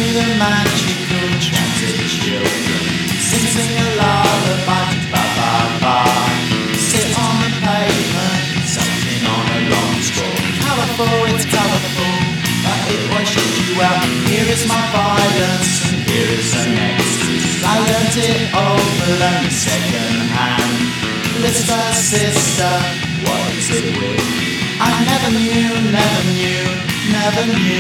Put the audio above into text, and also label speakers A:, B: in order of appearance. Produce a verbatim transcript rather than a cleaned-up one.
A: the magical transit children. Sing, sing a lullaby, ba ba ba. Sit on the pavement, something on a long straw. Colourful, it's colourful, but it won't shut you out. Here is my violence, and here is an ecstasy. I learnt it over learning second hand. Lister, sister, what is it with? I never knew, never knew, never knew.